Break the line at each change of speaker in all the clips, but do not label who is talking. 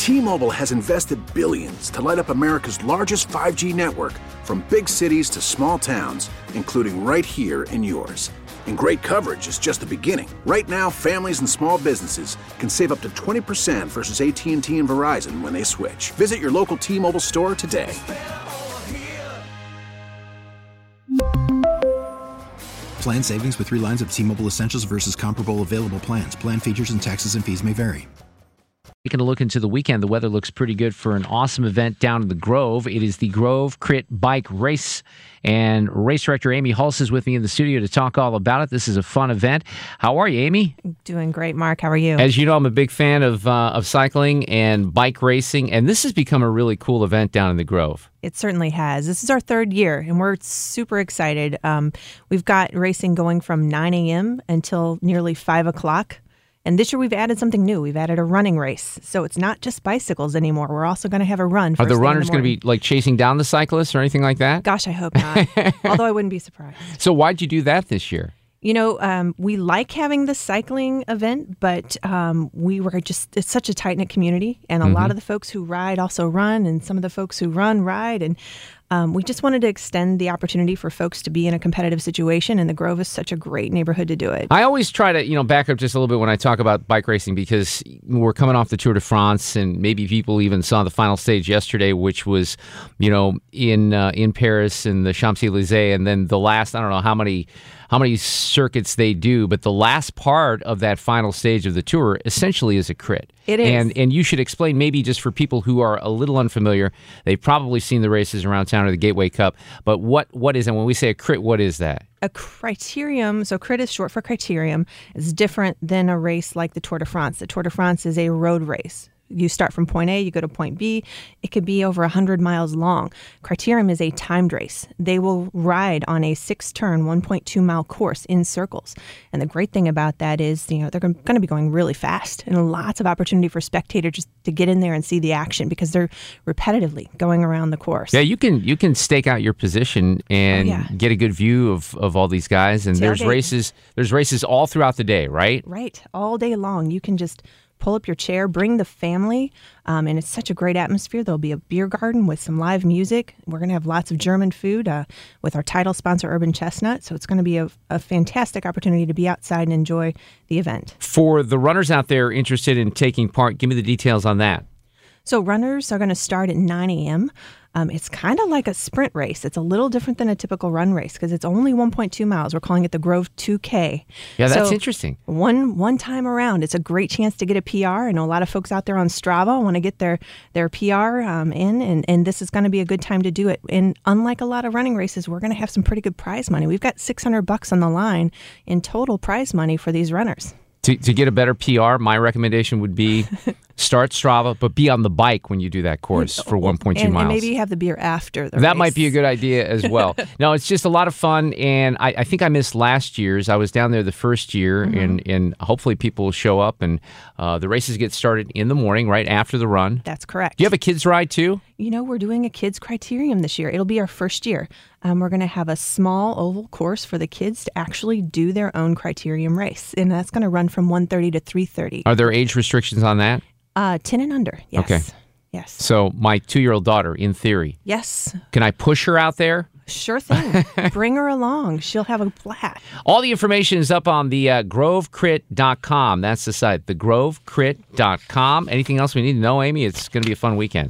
T-Mobile has invested billions to light up America's largest 5G network, from big cities to small towns, including right here in yours. And great coverage is just the beginning. Right now, families and small businesses can save up to 20% versus AT&T and Verizon when they switch. Visit your local T-Mobile store today.
Plan savings with 3 lines of T-Mobile Essentials versus comparable available plans. Plan features and taxes and fees may vary.
Taking a look into the weekend, the weather looks pretty good for an awesome event down in the Grove. It is the Grove Crit Bike Race, and race director Amy Hulse is with me in the studio to talk all about it. This is a fun event. How are you, Amy?
Doing great, Mark. How are you?
As you know, I'm a big fan of cycling and bike racing, and this has become a really cool event down in the Grove.
It certainly has. This is our 3rd year, and we're super excited. We've got racing going from 9 a.m. until nearly 5 o'clock. And this year we've added something new. We've added a running race. So it's not just bicycles anymore. We're also going to have a run.
Are the runners going to be like chasing down the cyclists or anything like that?
Gosh, I hope not. Although I wouldn't be surprised.
So why'd you do that this year?
You know, we like having the cycling event, but it's such a tight-knit community. And a lot of the folks who ride also run, and some of the folks who ride. And we just wanted to extend the opportunity for folks to be in a competitive situation, and the Grove is such a great neighborhood to do it.
I always try to, back up just a little bit when I talk about bike racing, because we're coming off the Tour de France, and maybe people even saw the final stage yesterday, which was, in Paris and the Champs-Élysées, and then the last, I don't know how many circuits they do, but the last part of that final stage of the Tour essentially is a crit.
It is.
And you should explain, maybe just for people who are a little unfamiliar, they've probably seen the races around town or the Gateway Cup, but what is it? When we say a crit, what is that?
A criterium, so crit is short for criterium, is different than a race like the Tour de France. The Tour de France is a road race. You start from point A, you go to point B. It could be over 100 miles long. Criterium is a timed race. They will ride on a 6-turn, 1.2-mile course in circles. And the great thing about that is, they're going to be going really fast, and lots of opportunity for spectators just to get in there and see the action, because they're repetitively going around the course.
Yeah, you can stake out your position and get a good view of all these guys. And there's races all throughout the day, right?
Right, all day long. You can just pull up your chair, bring the family, and it's such a great atmosphere. There'll be a beer garden with some live music. We're going to have lots of German food with our title sponsor, Urban Chestnut. So it's going to be a fantastic opportunity to be outside and enjoy the event.
For the runners out there interested in taking part, give me the details on that.
So runners are going to start at 9 a.m. It's kind of like a sprint race. It's a little different than a typical run race because it's only 1.2 miles. We're calling it the Grove 2K.
Yeah, that's interesting.
One time around, it's a great chance to get a PR. I know a lot of folks out there on Strava want to get their PR and this is going to be a good time to do it. And unlike a lot of running races, we're going to have some pretty good prize money. We've got $600 on the line in total prize money for these runners.
To get a better PR, my recommendation would be start Strava, but be on the bike when you do that course for 1.2 miles.
And maybe have the beer after the race.
That might be a good idea as well. No, it's just a lot of fun, and I think I missed last year's. I was down there the first year, and hopefully people will show up, and the races get started in the morning, right after the run.
That's correct.
Do you have a kids ride, too?
We're doing a kids criterium this year. It'll be our first year. We're going to have a small oval course for the kids to actually do their own criterium race, and that's going to run from 1:30 to 3:30.
Are there age restrictions on that?
10 and under, yes.
Okay.
Yes.
So my 2-year-old daughter, in theory.
Yes.
Can I push her out there?
Sure thing. Bring her along. She'll have a blast.
All the information is up on the grovecrit.com. That's the site, thegrovecrit.com. Anything else we need to know, Amy? It's going to be a fun weekend.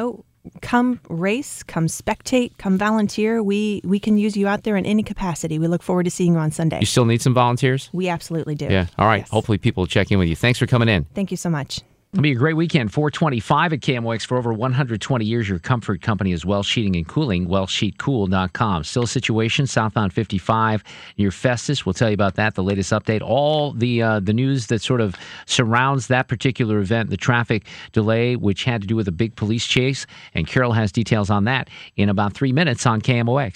Come race, come spectate, come volunteer. We can use you out there in any capacity. We look forward to seeing you on Sunday.
You still need some volunteers?
We absolutely do.
Yeah. All right.
Yes.
Hopefully people will check in with you. Thanks for coming in.
Thank you so much.
It'll be a great weekend. 425 at KMOX. For over 120 years, your comfort company is Welsh Heating and Cooling, WelshHeatCool.com. Still a situation, southbound 55 near Festus. We'll tell you about that, the latest update. All the news that sort of surrounds that particular event, the traffic delay, which had to do with a big police chase. And Carol has details on that in about 3 minutes on KMOX.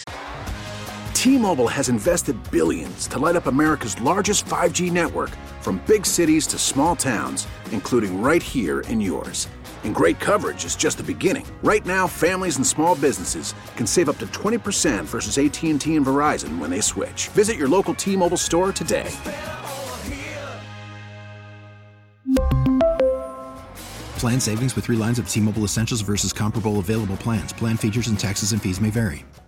T-Mobile has invested billions to light up America's largest 5G network, from big cities to small towns, including right here in yours. And great coverage is just the beginning. Right now, families and small businesses can save up to 20% versus AT&T and Verizon when they switch. Visit your local T-Mobile store today.
Plan savings with 3 lines of T-Mobile Essentials versus comparable available plans. Plan features and taxes and fees may vary.